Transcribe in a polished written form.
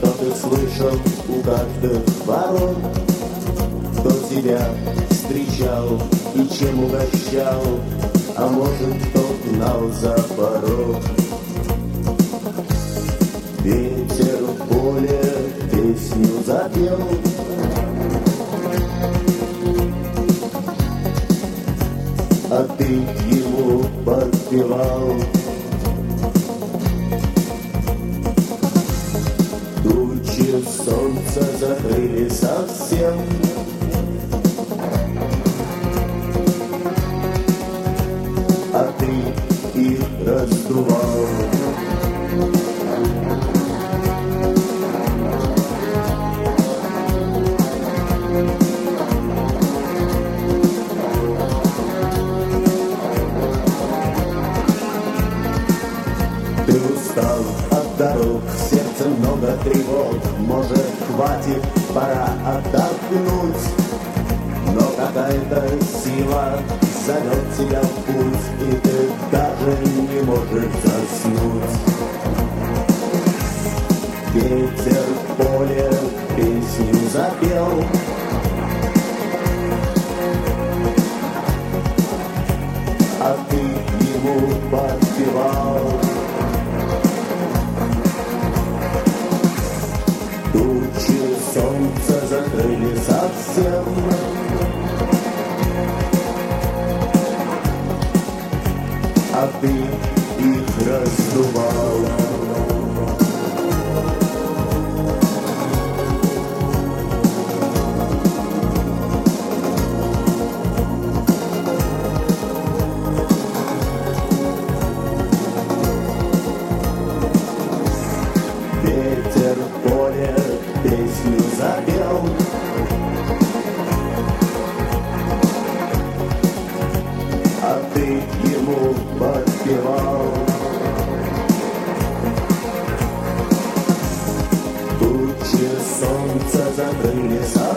Но ты слышал у каждых ворот, кто тебя встречал и чем угощал, а может, кто гнал за порог. Ветер в поле песню запел, а ты ему подпевал. Тучи солнца закрыли совсем, а ты их раздувал. Ты устал от дорог, в сердце много тревог, может, хватит, пора отдохнуть. Но какая-то сила зовет тебя в путь, и ты даже не можешь заснуть. Ветер в поле песню запел, а ты ему подпевал. Тучи солнца закрыли совсем, а ты их раздувал. Ветер в поле песню запел, а ты ему подпевал. Тучи солнца закрыли